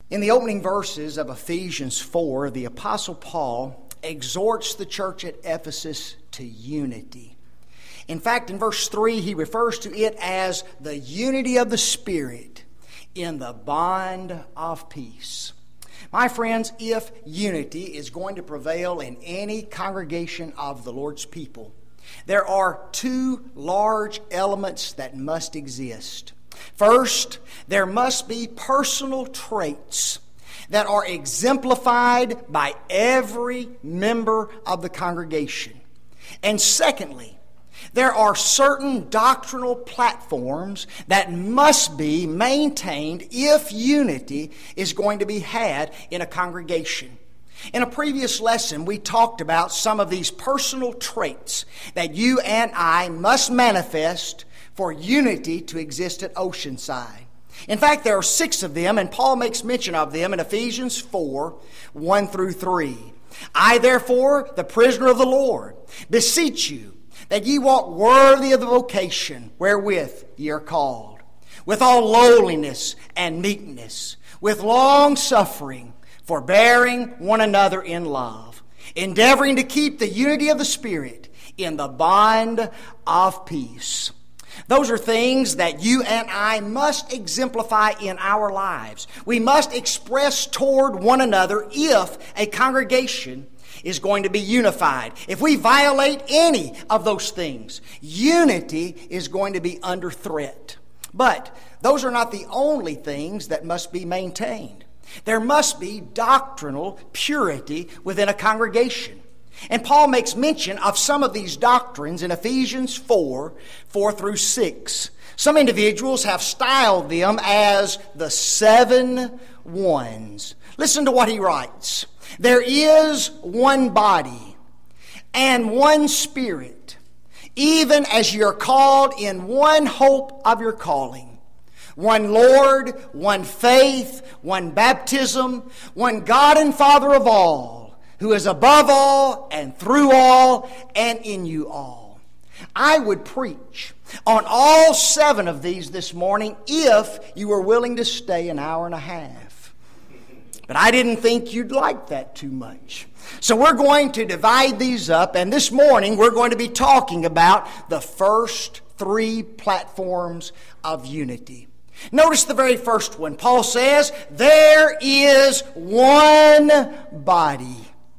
In the opening verses of Ephesians 4, the Apostle Paul exhorts the church at Ephesus to unity. In fact, in verse 3, he refers to it as the unity of the Spirit in the bond of peace. My friends, if unity is going to prevail in any congregation of the Lord's people, there are two large elements that must exist. First, there must be personal traits that are exemplified by every member of the congregation. And secondly, there are certain doctrinal platforms that must be maintained if unity is going to be had in a congregation. In a previous lesson, we talked about some of these personal traits that you and I must manifest for unity to exist at Oceanside. In fact, there are 6 of them, and Paul makes mention of them in Ephesians 4, 1 through 3. I, therefore, the prisoner of the Lord, beseech you that ye walk worthy of the vocation wherewith ye are called, with all lowliness and meekness, with long suffering, forbearing one another in love, endeavoring to keep the unity of the Spirit in the bond of peace. Those are things that you and I must exemplify in our lives. We must express toward one another if a congregation is going to be unified. If we violate any of those things, unity is going to be under threat. But those are not the only things that must be maintained. There must be doctrinal purity within a congregation. And Paul makes mention of some of these doctrines in Ephesians 4, 4 through 6. Some individuals have styled them as the 7 ones. Listen to what he writes. There is one body and one Spirit, even as ye are called in one hope of your calling. One Lord, one faith, one baptism, one God and Father of all, who is above all and through all and in you all. I would preach on all 7 of these this morning if you were willing to stay an hour and a half. But I didn't think you'd like that too much. So we're going to divide these up, and this morning we're going to be talking about the first 3 platforms of unity. Notice the very first one. Paul says, there is one body.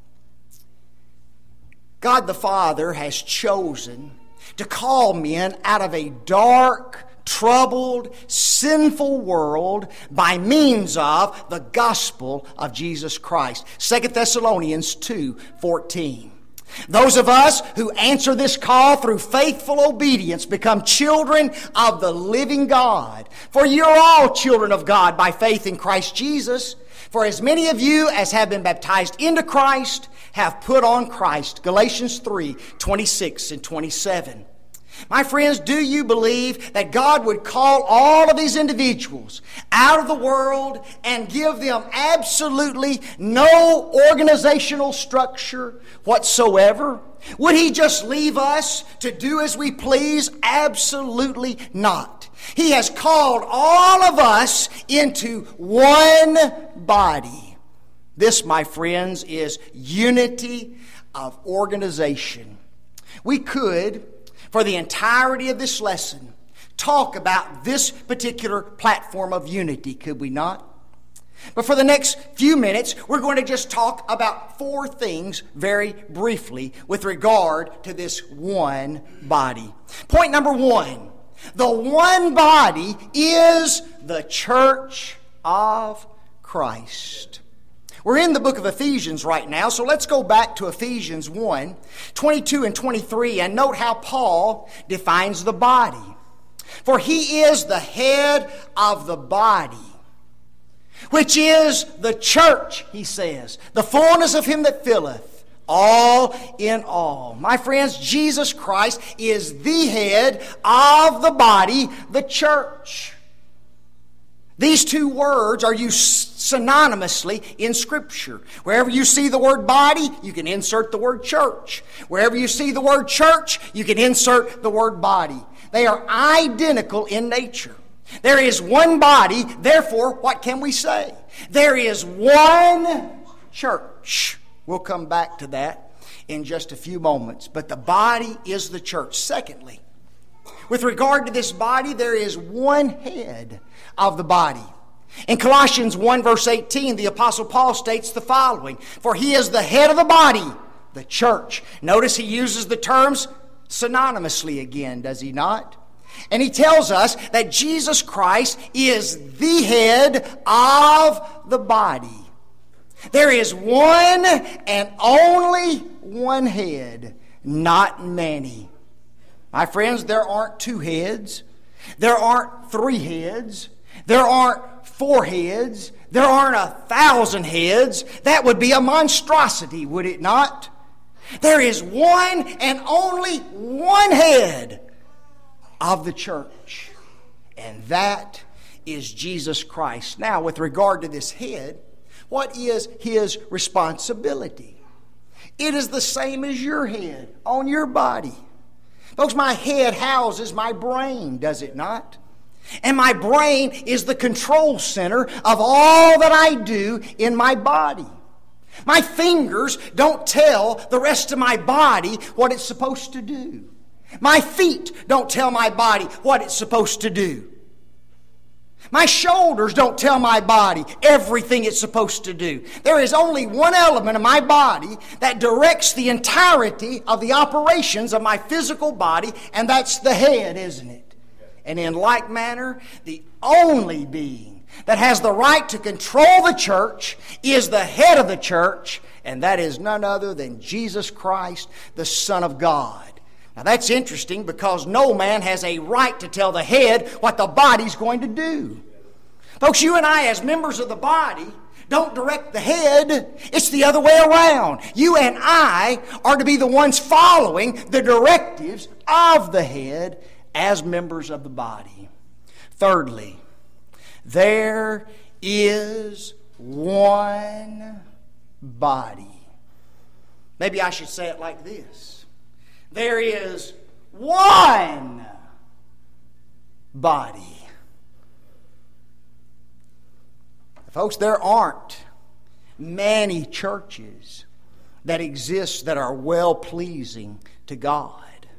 God the Father has chosen to call men out of a dark, troubled, sinful world by means of the gospel of Jesus Christ. 2 Thessalonians 2:14. Those of us who answer this call through faithful obedience become children of the living God. For you're all children of God by faith in Christ Jesus. For as many of you as have been baptized into Christ have put on Christ. Galatians 3:26 and 27. My friends, do you believe that God would call all of these individuals out of the world and give them absolutely no organizational structure whatsoever? Would He just leave us to do as we please? Absolutely not. He has called all of us into one body. This, my friends, is unity of organization. We could, for the entirety of this lesson, talk about this particular platform of unity, could we not? But for the next few minutes, we're going to just talk about 4 things very briefly with regard to this one body. Point number 1, the one body is the church of Christ. We're in the book of Ephesians right now, so let's go back to Ephesians 1, 22 and 23, and note how Paul defines the body. For He is the head of the body, which is the church, he says, the fullness of Him that filleth all in all. My friends, Jesus Christ is the head of the body, the church. These 2 words are used synonymously in Scripture. Wherever you see the word body, you can insert the word church. Wherever you see the word church, you can insert the word body. They are identical in nature. There is one body, therefore, what can we say? There is one church. We'll come back to that in just a few moments. But the body is the church. Secondly, with regard to this body, there is one head of the body. In Colossians 1 verse 18, the Apostle Paul states the following: "For he is the head of the body, the church." Notice he uses the terms synonymously again, does he not? And he tells us that Jesus Christ is the head of the body. There is one and only one head, not many. My friends, there aren't two heads. There aren't three heads. There aren't four heads. There aren't 1,000 heads. That would be a monstrosity, would it not? There is one and only one head of the church, and that is Jesus Christ. Now, with regard to this head, what is his responsibility? It is the same as your head on your body. Folks, my head houses my brain, does it not? And my brain is the control center of all that I do in my body. My fingers don't tell the rest of my body what it's supposed to do. My feet don't tell my body what it's supposed to do. My shoulders don't tell my body everything it's supposed to do. There is only one element of my body that directs the entirety of the operations of my physical body, and that's the head, isn't it? And in like manner, the only being that has the right to control the church is the head of the church, and that is none other than Jesus Christ, the Son of God. Now that's interesting because no man has a right to tell the head what the body's going to do. Folks, you and I as members of the body don't direct the head. It's the other way around. You and I are to be the ones following the directives of the head as members of the body. Thirdly, there is one body. Maybe I should say it like this. There is one body. Folks, there aren't many churches that exist that are well-pleasing to God.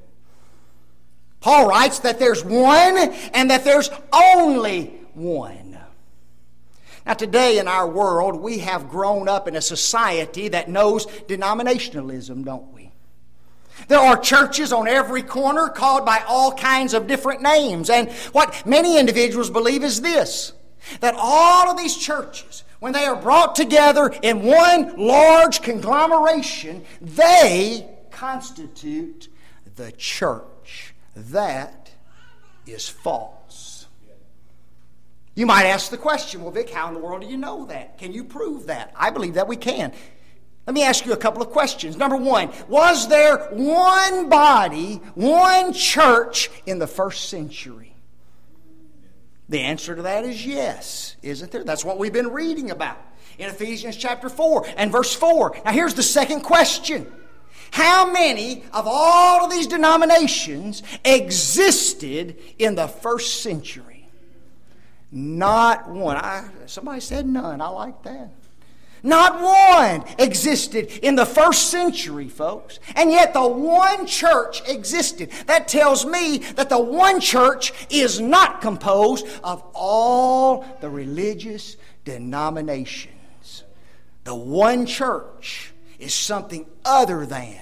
Paul writes that there's one and that there's only one. Now today in our world, we have grown up in a society that knows denominationalism, don't we? There are churches on every corner called by all kinds of different names. And what many individuals believe is this, that all of these churches, when they are brought together in one large conglomeration, they constitute the church. That is false. You might ask the question, well, Vic, how in the world do you know that? Can you prove that? I believe that we can. Let me ask you a couple of questions. Number one, was there one body, one church in the first century? The answer to that is yes, isn't there? That's what we've been reading about in Ephesians chapter 4 and verse 4. Now here's the second question. How many of all of these denominations existed in the first century? Not one. Somebody said none. I like that. Not one existed in the first century, folks. And yet the one church existed. That tells me that the one church is not composed of all the religious denominations. The one church is something other than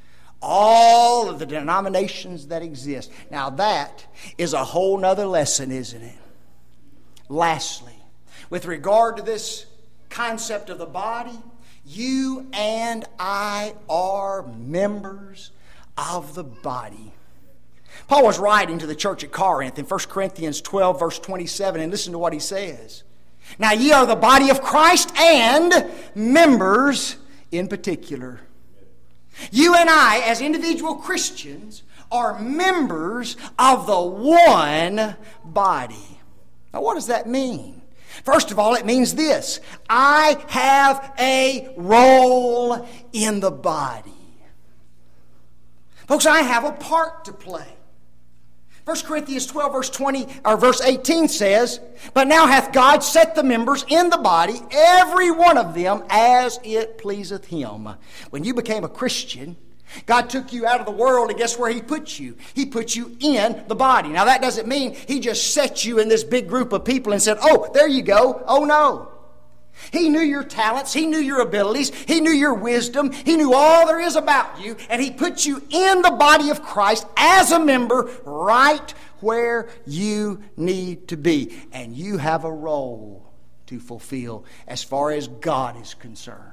all of the denominations that exist. Now that is a whole nother lesson, isn't it? Lastly, with regard to this concept of the body, you and I are members of the body. Paul was writing to the church at Corinth in 1 Corinthians 12 verse 27, and listen to what he says. Now ye are the body of Christ and members in particular. You and I, as individual Christians, are members of the one body. Now, what does that mean? First of all, it means this. I have a role in the body. Folks, I have a part to play. 1 Corinthians 12 verse 20 or verse 18 says, "But now hath God set the members in the body, every one of them as it pleaseth him." When you became a Christian, God took you out of the world, and guess where He put you? He put you in the body. Now that doesn't mean He just set you in this big group of people and said, "Oh, there you go." Oh no. He knew your talents. He knew your abilities. He knew your wisdom. He knew all there is about you. And He put you in the body of Christ as a member right where you need to be. And you have a role to fulfill as far as God is concerned.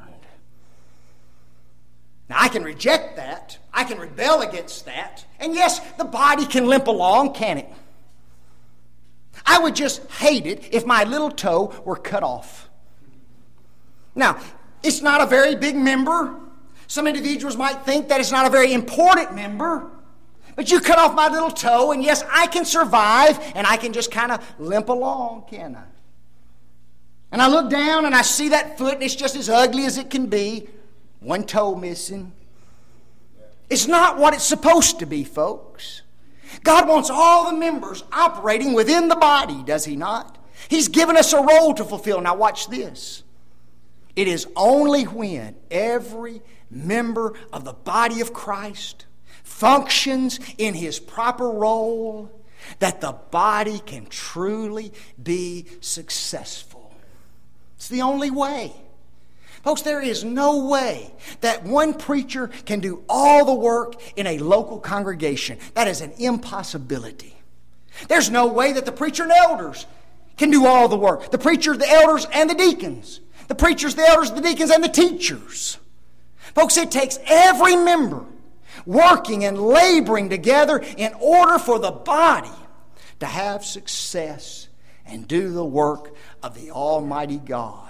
Now, I can reject that. I can rebel against that. And yes, the body can limp along, can it? I would just hate it if my little toe were cut off. Now, it's not a very big member. Some individuals might think that it's not a very important member. But you cut off my little toe, and yes, I can survive, and I can just kind of limp along, can I? And I look down, and I see that foot, and it's just as ugly as it can be. One toe missing. It's not what it's supposed to be, folks. God wants all the members operating within the body, does He not? He's given us a role to fulfill. Now watch this. It is only when every member of the body of Christ functions in his proper role that the body can truly be successful. It's the only way. Folks, there is no way that one preacher can do all the work in a local congregation. That is an impossibility. There's no way that the preacher and elders can do all the work. The preacher, the elders, and the deacons. The preachers, the elders, the deacons, and the teachers. Folks, it takes every member working and laboring together in order for the body to have success and do the work of the Almighty God.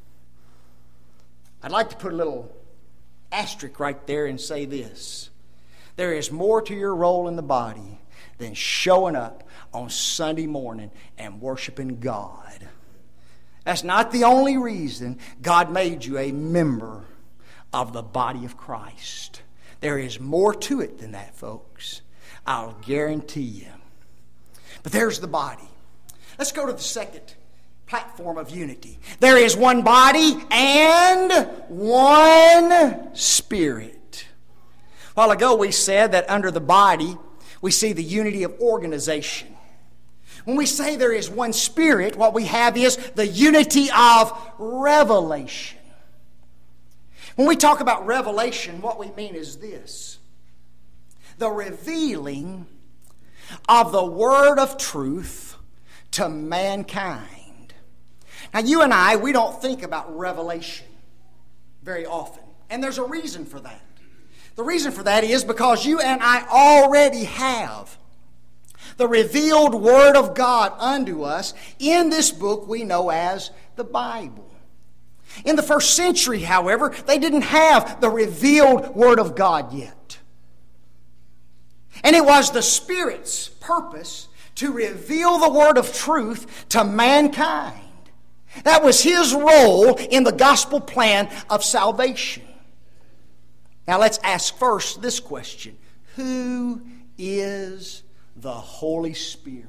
I'd like to put a little asterisk right there and say this. There is more to your role in the body than showing up on Sunday morning and worshiping God. That's not the only reason God made you a member of the body of Christ. There is more to it than that, folks. I'll guarantee you. But there's the body. Let's go to the second platform of unity. There is one body and one Spirit. A while ago we said that under the body we see the unity of organization. When we say there is one Spirit, what we have is the unity of revelation. When we talk about revelation, what we mean is this: the revealing of the word of truth to mankind. Now, you and I, we don't think about revelation very often, and there's a reason for that. The reason for that is because you and I already have the revealed Word of God unto us in this book we know as the Bible. In the first century, however, they didn't have the revealed Word of God yet. And it was the Spirit's purpose to reveal the word of truth to mankind. That was His role in the gospel plan of salvation. Now let's ask first this question: who is the Holy Spirit?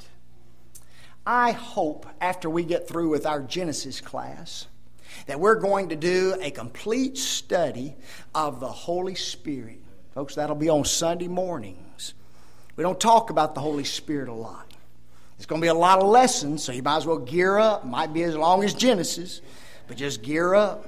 I hope after we get through with our Genesis class that we're going to do a complete study of the Holy Spirit. Folks, that'll be on Sunday mornings. We don't talk about the Holy Spirit a lot. It's going to be a lot of lessons, so you might as well gear up. Might be as long as Genesis, but just gear up.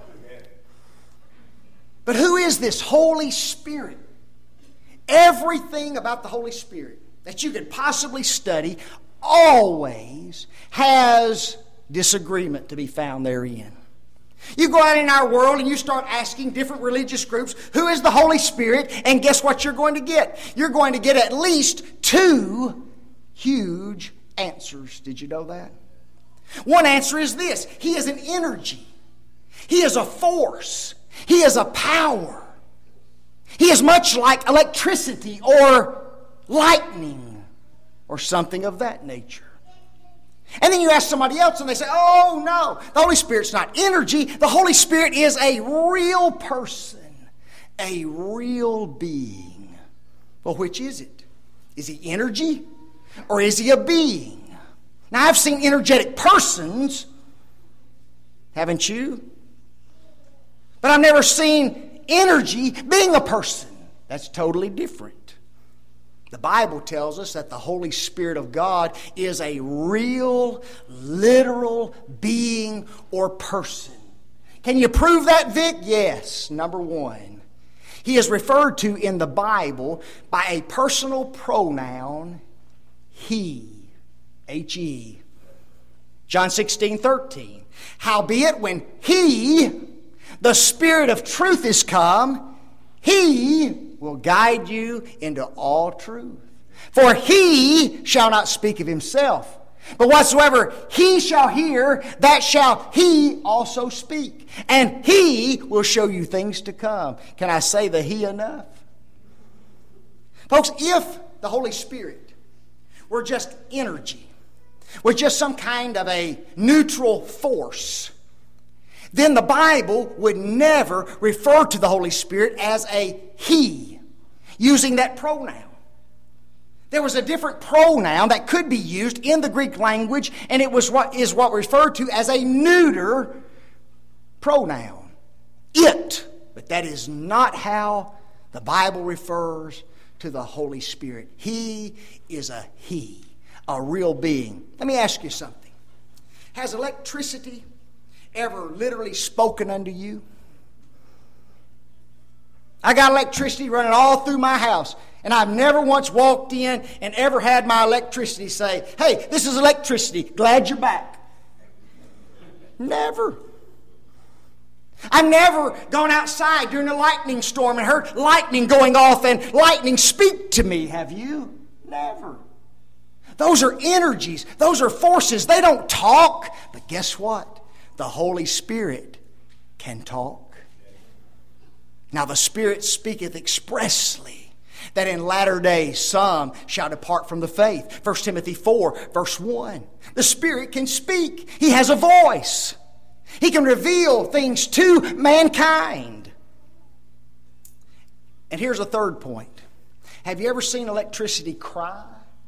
But who is this Holy Spirit? Everything about the Holy Spirit that you could possibly study always has disagreement to be found therein. You go out in our world and you start asking different religious groups, who is the Holy Spirit? And guess what you're going to get? You're going to get at least two huge answers. Did you know that? One answer is this: He is an energy. He is a force. He is a power. He is much like electricity or lightning or something of that nature. And then you ask somebody else and they say, oh no, the Holy Spirit's not energy. The Holy Spirit is a real person, a real being. Well, which is it? Is He energy Or is he a being? Now, I've seen energetic persons, haven't you? But I've never seen energy being a person. That's totally different. The Bible tells us that the Holy Spirit of God is a real, literal being or person. Can you prove that, Vic? Yes. Number one, he is referred to in the Bible by a personal pronoun, he. H-E. John 16:13. Howbeit, when he, the Spirit of truth, is come, he will guide you into all truth. For he shall not speak of himself, but whatsoever he shall hear, that shall he also speak. And he will show you things to come. Can I say the he enough? Folks, if the Holy Spirit were just energy, was just some kind of a neutral force, then the Bible would never refer to the Holy Spirit as a he, using that pronoun. There was a different pronoun that could be used in the Greek language, and it was what is referred to as a neuter pronoun. It. But that is not how the Bible refers to the Holy Spirit. He is a he, a real being. Let me ask you something. Has electricity ever literally spoken unto you? I got electricity running all through my house, and I've never once walked in and ever had my electricity say, "Hey, this is electricity. Glad you're back." Never. I've never gone outside during a lightning storm and heard lightning going off and lightning speak to me. Have you? Never. Those are energies. Those are forces. They don't talk. But guess what? The Holy Spirit can talk. Now the Spirit speaketh expressly that in latter days some shall depart from the faith. 1 Timothy 4, verse 1. The Spirit can speak. He has a voice. He can reveal things to mankind. And here's a third point. Have you ever seen electricity cry?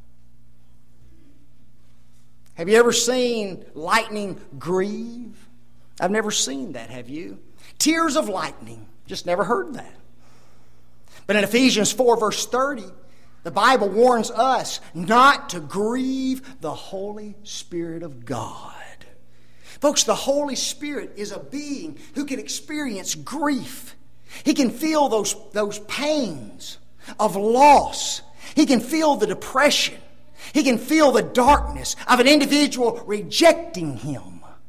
Have you ever seen lightning grieve? I've never seen that, have you? Tears of lightning. Just never heard that. But in Ephesians 4, verse 30, the Bible warns us not to grieve the Holy Spirit of God. Folks, the Holy Spirit is a being who can experience grief. He can feel those pains of loss. He can feel the depression. He can feel the darkness of an individual rejecting Him.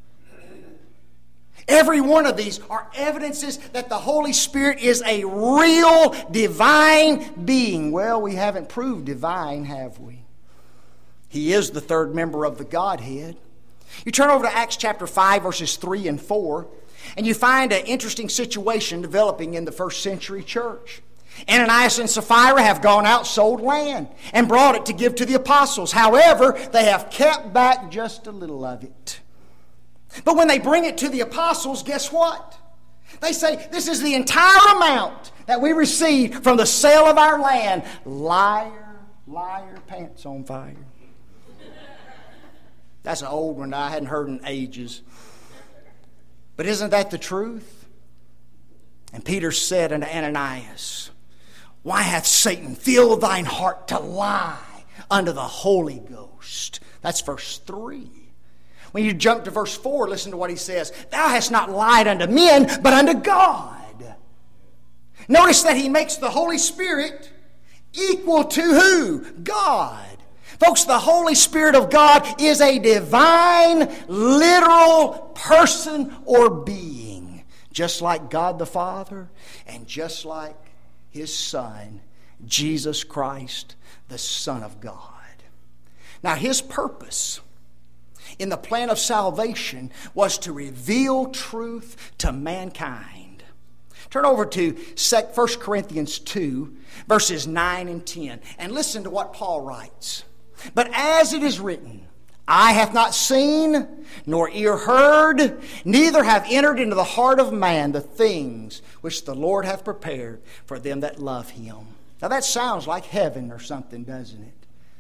Every one of these are evidences that the Holy Spirit is a real divine being. Well, we haven't proved divine, have we? He is the third member of the Godhead. You turn over to Acts chapter 5, verses 3 and 4, and you find an interesting situation developing in the first century church. Ananias and Sapphira have gone out, sold land, and brought it to give to the apostles. However, they have kept back just a little of it. But when they bring it to the apostles, guess what? They say, "This is the entire amount that we received from the sale of our land." Liar, liar, pants on fire. That's an old one I hadn't heard in ages. But isn't that the truth? And Peter said unto Ananias, "Why hath Satan filled thine heart to lie unto the Holy Ghost?" That's verse 3. When you jump to verse 4, listen to what he says. "Thou hast not lied unto men, but unto God." Notice that he makes the Holy Spirit equal to who? God. Folks, the Holy Spirit of God is a divine, literal person or being, just like God the Father and just like His Son, Jesus Christ, the Son of God. Now, His purpose in the plan of salvation was to reveal truth to mankind. Turn over to 1 Corinthians 2, verses 9 and 10, and listen to what Paul writes. "But as it is written, eye hath not seen, nor ear heard, neither have entered into the heart of man the things which the Lord hath prepared for them that love Him." Now that sounds like heaven or something, doesn't it?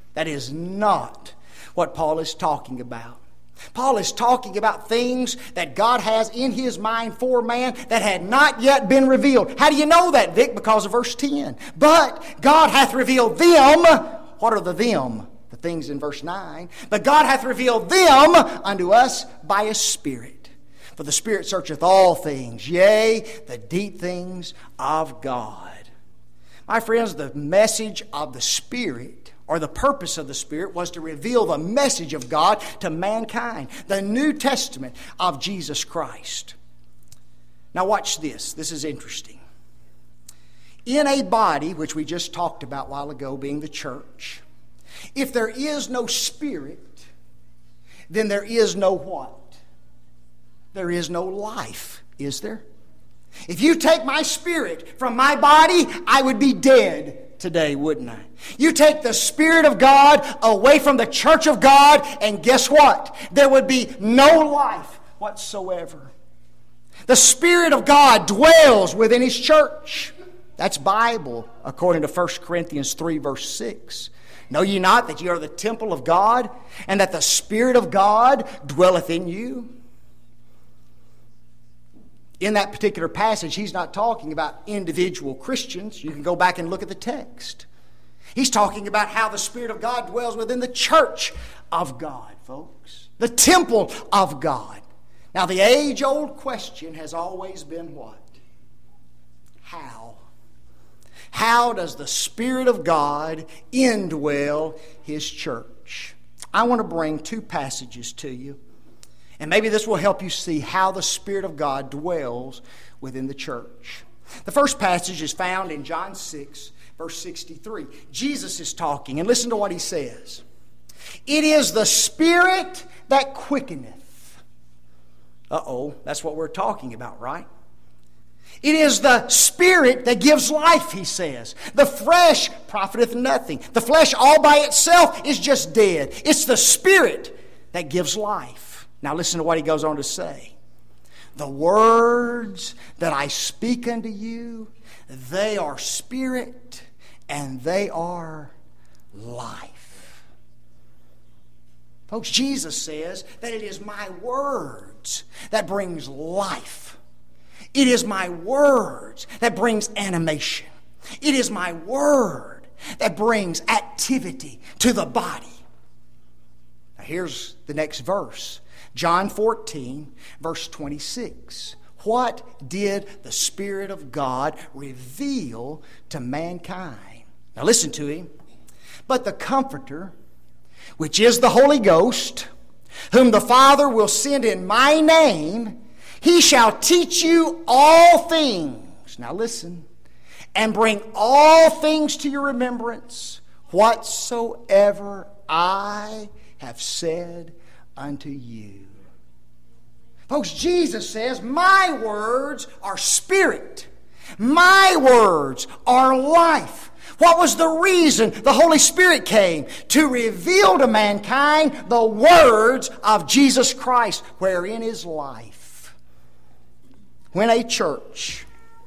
That is not what Paul is talking about. Paul is talking about things that God has in His mind for man that had not yet been revealed. How do you know that, Vic? Because of verse 10. But God hath revealed them. What are the them? The things in verse 9. But God hath revealed them unto us by His Spirit. For the Spirit searcheth all things, yea, the deep things of God. My friends, the message of the Spirit, or the purpose of the Spirit, was to reveal the message of God to mankind. The New Testament of Jesus Christ. Now watch this. This is interesting. In a body, which we just talked about a while ago, being the church, if there is no Spirit, then there is no what? There is no life, is there? If you take my spirit from my body, I would be dead today, wouldn't I? You take the Spirit of God away from the church of God, and guess what? There would be no life whatsoever. The Spirit of God dwells within His church. That's Bible, according to 1 Corinthians 3, verse 6. Know ye not that ye are the temple of God, and that the Spirit of God dwelleth in you? In that particular passage, he's not talking about individual Christians. You can go back and look at the text. He's talking about how the Spirit of God dwells within the church of God, folks. The temple of God. Now, the age-old question has always been what? How? How does the Spirit of God indwell His church? I want to bring two passages to you. And maybe this will help you see how the Spirit of God dwells within the church. The first passage is found in John 6, verse 63. Jesus is talking, and listen to what He says. It is the Spirit that quickeneth. Uh-oh, that's what we're talking about, right? It is the Spirit that gives life, He says. The flesh profiteth nothing. The flesh all by itself is just dead. It's the Spirit that gives life. Now listen to what He goes on to say. The words that I speak unto you, they are spirit and they are life. Folks, Jesus says that it is my words that brings life. It is my words that brings animation. It is my word that brings activity to the body. Now here's the next verse. John 14, verse 26. What did the Spirit of God reveal to mankind? Now listen to Him. But the Comforter, which is the Holy Ghost, whom the Father will send in my name, He shall teach you all things. Now listen. And bring all things to your remembrance, whatsoever I have said unto you. Folks, Jesus says, my words are spirit. My words are life. What was the reason the Holy Spirit came? To reveal to mankind the words of Jesus Christ, wherein is life. When a church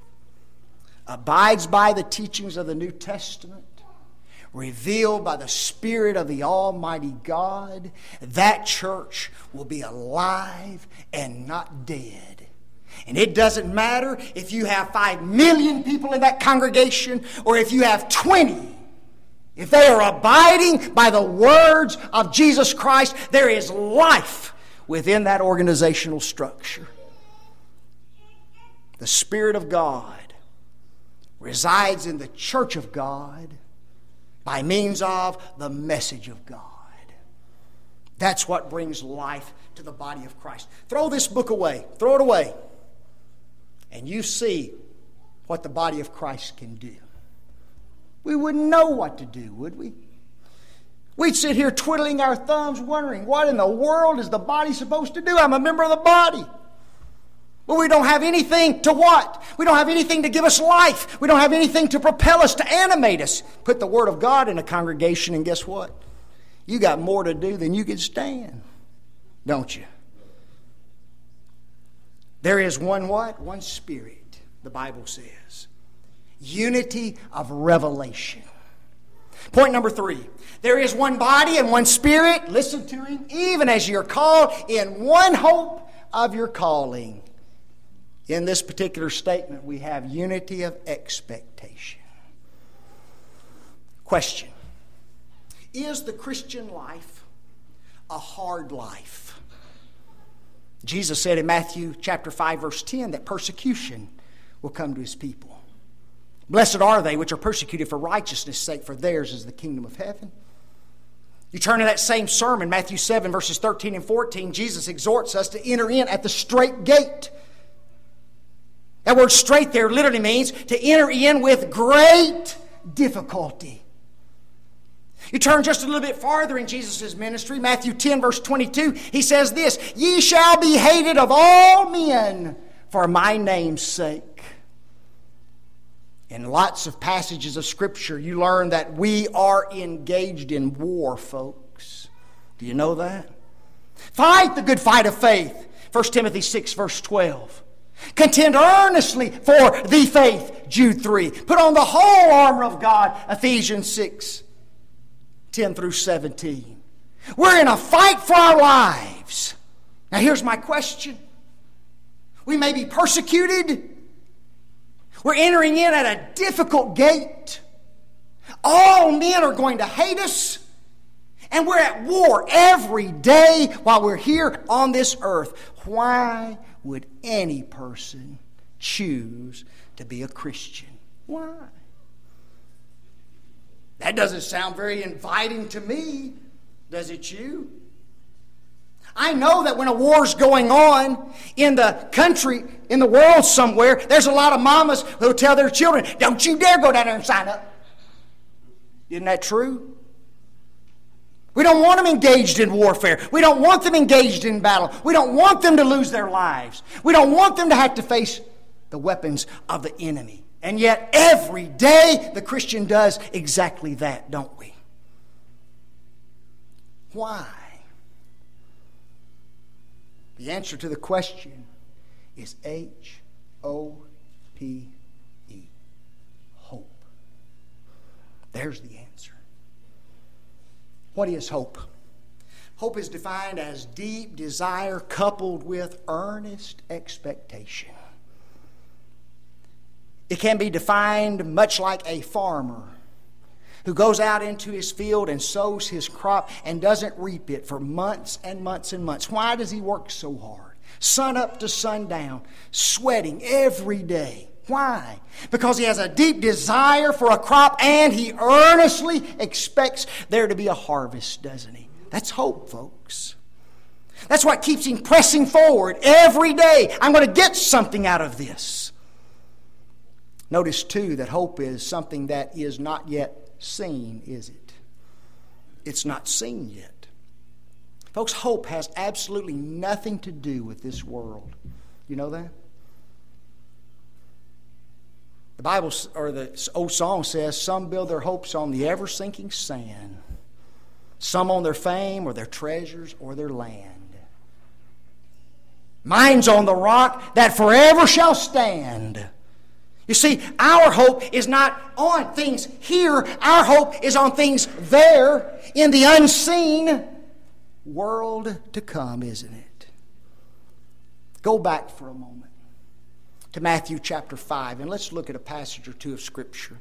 abides by the teachings of the New Testament, revealed by the Spirit of the Almighty God, that church will be alive and not dead. And it doesn't matter if you have 5 million people in that congregation or if you have 20. If they are abiding by the words of Jesus Christ, there is life within that organizational structure. The Spirit of God resides in the church of God by means of the message of God. That's what brings life to the body of Christ. Throw this book away. Throw it away. And you see what the body of Christ can do. We wouldn't know what to do, would we? We'd sit here twiddling our thumbs wondering, what in the world is the body supposed to do? I'm a member of the body. But we don't have anything to what? We don't have anything to give us life. We don't have anything to propel us, to animate us. Put the Word of God in a congregation and guess what? You got more to do than you can stand. Don't you? There is one what? One Spirit, the Bible says. Unity of revelation. Point number 3. There is one body and one Spirit. Listen to him. Even as you're called in one hope of your calling. In this particular statement, we have unity of expectation. Question. Is the Christian life a hard life? Jesus said in Matthew chapter 5, verse 10, that persecution will come to his people. Blessed are they which are persecuted for righteousness' sake, for theirs is the kingdom of heaven. You turn to that same sermon, Matthew 7, verses 13 and 14, Jesus exhorts us to enter in at the straight gate. That word straight there literally means to enter in with great difficulty. You turn just a little bit farther in Jesus' ministry, Matthew 10, verse 22, he says this, "Ye shall be hated of all men for my name's sake." In lots of passages of Scripture, you learn that we are engaged in war, folks. Do you know that? Fight the good fight of faith, 1 Timothy 6, verse 12. Contend earnestly for the faith, Jude 3. Put on the whole armor of God, Ephesians 6, 10 through 17. We're in a fight for our lives. Now here's my question. We may be persecuted. We're entering in at a difficult gate. All men are going to hate us. And we're at war every day while we're here on this earth. Why would any person choose to be a Christian? Why? That doesn't sound very inviting to me, does it you? I know that when a war's going on in the country, in the world somewhere, there's a lot of mamas who tell their children, "Don't you dare go down there and sign up." Isn't that true? We don't want them engaged in warfare. We don't want them engaged in battle. We don't want them to lose their lives. We don't want them to have to face the weapons of the enemy. And yet every day the Christian does exactly that, don't we? Why? The answer to the question is H-O-P-E. Hope. There's the answer. What is hope? Hope is defined as deep desire coupled with earnest expectation. It can be defined much like a farmer who goes out into his field and sows his crop and doesn't reap it for months and months and months. Why does he work so hard? Sun up to sundown, sweating every day. Why? Because he has a deep desire for a crop and he earnestly expects there to be a harvest, doesn't he? That's hope, folks. That's what keeps him pressing forward every day. I'm going to get something out of this. Notice, too, that hope is something that is not yet seen, is it? It's not seen yet. Folks, hope has absolutely nothing to do with this world. You know that? The Bible, or the old song says, some build their hopes on the ever-sinking sand, some on their fame or their treasures or their land. Mine's on the rock that forever shall stand. You see, our hope is not on things here. Our hope is on things there in the unseen world to come, isn't it? Go back for a moment to Matthew chapter 5, and let's look at a passage or two of Scripture.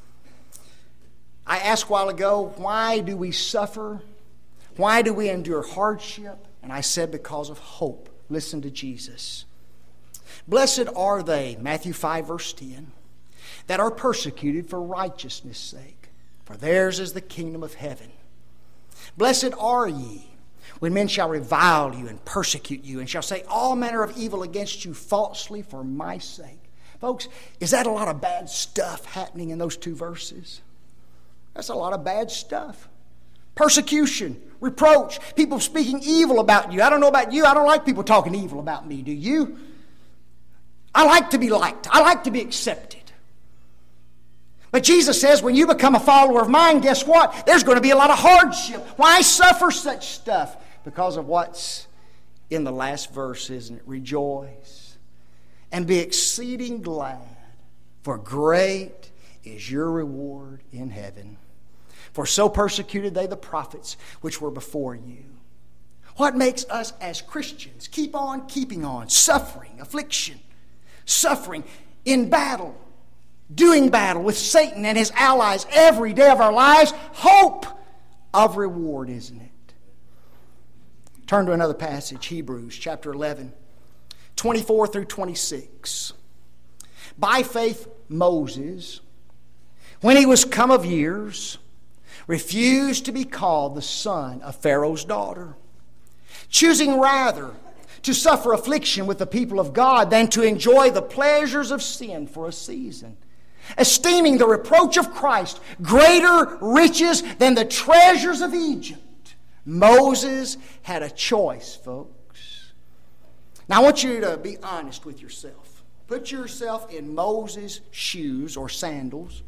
I asked a while ago, why do we suffer? Why do we endure hardship? And I said, because of hope. Listen to Jesus. Blessed are they, Matthew 5, verse 10, that are persecuted for righteousness' sake, for theirs is the kingdom of heaven. Blessed are ye, when men shall revile you and persecute you, and shall say all manner of evil against you falsely for my sake. Folks, is that a lot of bad stuff happening in those two verses? That's a lot of bad stuff. Persecution, reproach, people speaking evil about you. I don't know about you, I don't like people talking evil about me, do you? I like to be liked. I like to be accepted. But Jesus says when you become a follower of mine, guess what? There's going to be a lot of hardship. Why suffer such stuff? Because of what's in the last verse, isn't it? Rejoice and be exceeding glad, for great is your reward in heaven. For so persecuted they the prophets which were before you. What makes us as Christians keep on keeping on? Suffering, affliction, suffering in battle, doing battle with Satan and his allies every day of our lives. Hope of reward, isn't it? Turn to another passage, Hebrews chapter 11, 24 through 26. By faith, Moses, when he was come of years, refused to be called the son of Pharaoh's daughter, choosing rather to suffer affliction with the people of God than to enjoy the pleasures of sin for a season, esteeming the reproach of Christ greater riches than the treasures of Egypt. Moses had a choice, folks. Now I want you to be honest with yourself. Put yourself in Moses' shoes or sandals.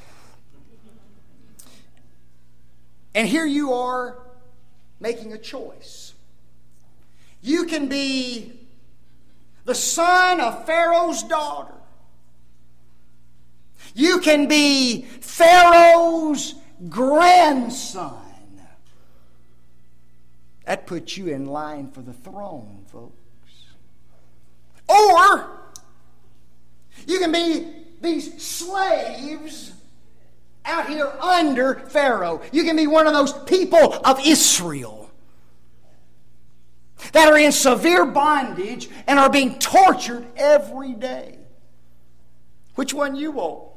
And here you are making a choice. You can be the son of Pharaoh's daughter. You can be Pharaoh's grandson. That puts you in line for the throne, folks. Or you can be these slaves out here under Pharaoh. You can be one of those people of Israel that are in severe bondage and are being tortured every day. Which one you want?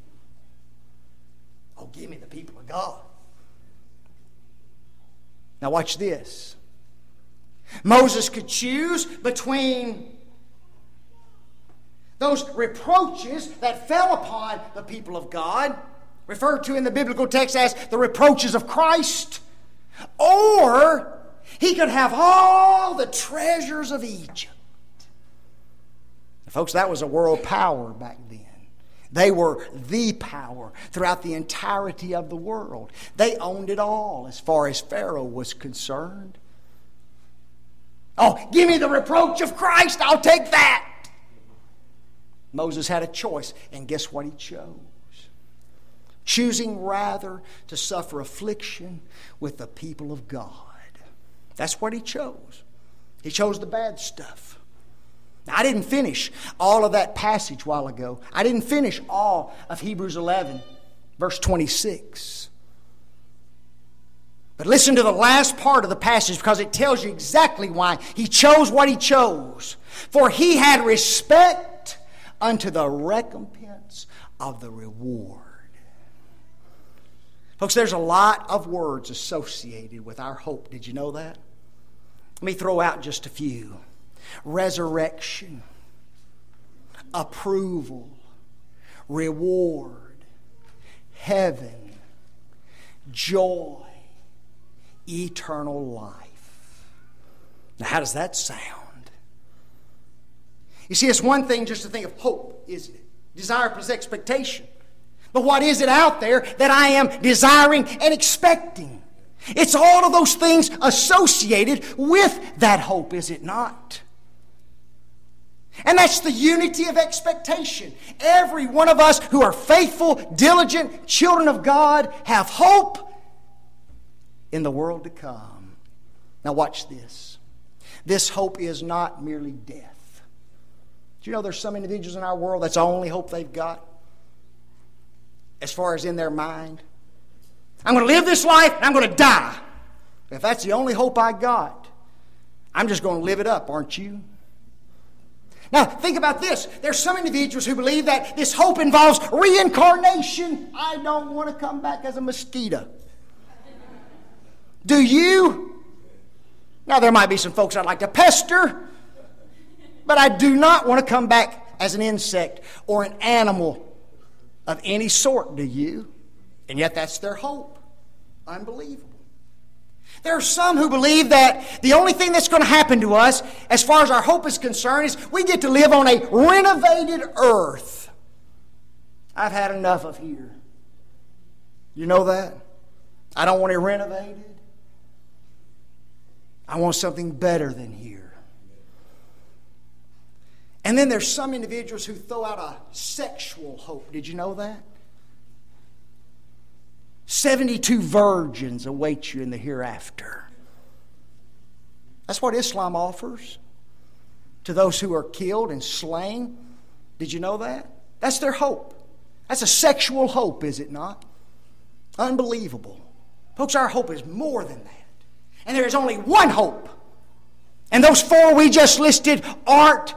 Oh, give me the people of God. Now watch this. Moses could choose between those reproaches that fell upon the people of God, referred to in the biblical text as the reproaches of Christ, or he could have all the treasures of Egypt. Folks, that was a world power back then. They were the power throughout the entirety of the world. They owned it all as far as Pharaoh was concerned. Oh, give me the reproach of Christ, I'll take that. Moses had a choice, and guess what he chose? Choosing rather to suffer affliction with the people of God. That's what he chose. He chose the bad stuff. Now, I didn't finish all of that passage a while ago. I didn't finish all of Hebrews 11, verse 26. But listen to the last part of the passage because it tells you exactly why he chose what he chose. For he had respect unto the recompense of the reward. Folks, there's a lot of words associated with our hope. Did you know that? Let me throw out just a few. Resurrection, approval, reward, heaven, joy, eternal life. Now, how does that sound? You see, it's one thing just to think of hope, isn't it? Desire plus expectation. But what is it out there that I am desiring and expecting? It's all of those things associated with that hope, is it not? And that's the unity of expectation. Every one of us who are faithful, diligent children of God have hope in the world to come. Now watch this. This hope is not merely death. Do you know there's some individuals in our world that's the only hope they've got? As far as in their mind. I'm going to live this life and I'm going to die. If that's the only hope I got, I'm just going to live it up, aren't you? Now, think about this. There's some individuals who believe that this hope involves reincarnation. I don't want to come back as a mosquito. Do you? Now, there might be some folks I'd like to pester, but I do not want to come back as an insect or an animal of any sort. Do you? And yet that's their hope. Unbelievable. There are some who believe that the only thing that's going to happen to us, as far as our hope is concerned, is we get to live on a renovated earth. I've had enough of here. You know that? I don't want it renovated. I want something better than here. And then there's some individuals who throw out a sexual hope. Did you know that? 72 virgins await you in the hereafter. That's what Islam offers to those who are killed and slain. Did you know that? That's their hope. That's a sexual hope, is it not? Unbelievable. Folks, our hope is more than that. And there is only one hope. And those four we just listed aren't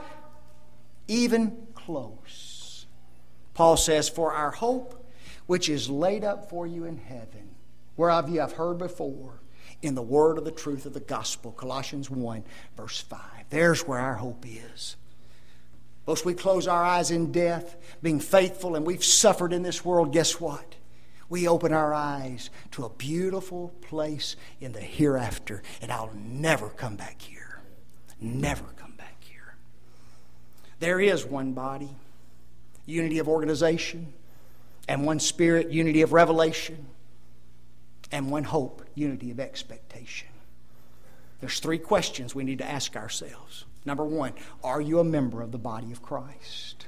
even close. Paul says, for our hope, which is laid up for you in heaven, whereof you have heard before, in the word of the truth of the gospel. Colossians 1, verse 5. There's where our hope is. Folks, we close our eyes in death, being faithful, and we've suffered in this world. Guess what? We open our eyes to a beautiful place in the hereafter, and I'll never come back here. Never come back here. There is one body, unity of organization, and one spirit, unity of revelation, and one hope, unity of expectation. There's three questions we need to ask ourselves. Number one, are you a member of the body of Christ?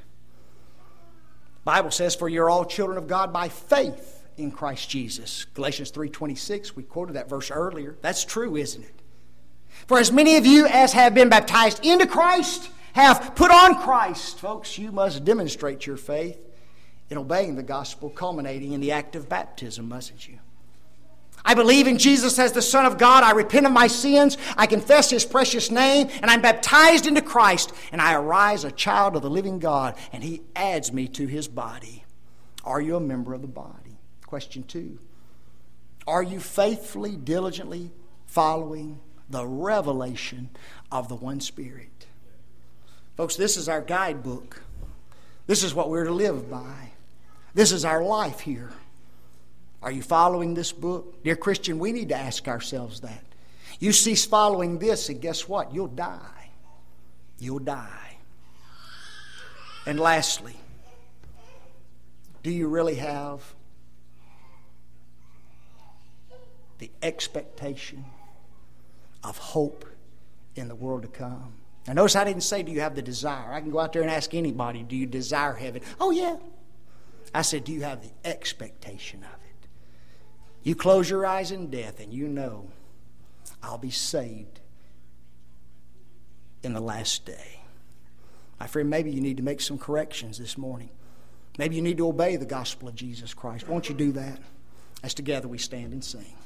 The Bible says, for you're all children of God by faith in Christ Jesus. Galatians 3:26, we quoted that verse earlier. That's true, isn't it? For as many of you as have been baptized into Christ have put on Christ. Folks, you must demonstrate your faith in obeying the gospel, culminating in the act of baptism, mustn't you? I believe in Jesus as the Son of God. I repent of my sins. I confess His precious name. And I'm baptized into Christ. And I arise a child of the living God. And He adds me to His body. Are you a member of the body? Question 2. Are you faithfully, diligently following the revelation of the one Spirit? Folks, this is our guidebook. This is what we're to live by. This is our life here. Are you following this book? Dear Christian, we need to ask ourselves that. You cease following this, and guess what? You'll die. You'll die. And lastly, do you really have the expectation of hope in the world to come? Now notice I didn't say, do you have the desire? I can go out there and ask anybody, do you desire heaven? Oh yeah. I said, do you have the expectation of it? You close your eyes in death and you know, I'll be saved in the last day. My friend, maybe you need to make some corrections this morning. Maybe you need to obey the gospel of Jesus Christ. Won't you do that? As together we stand and sing.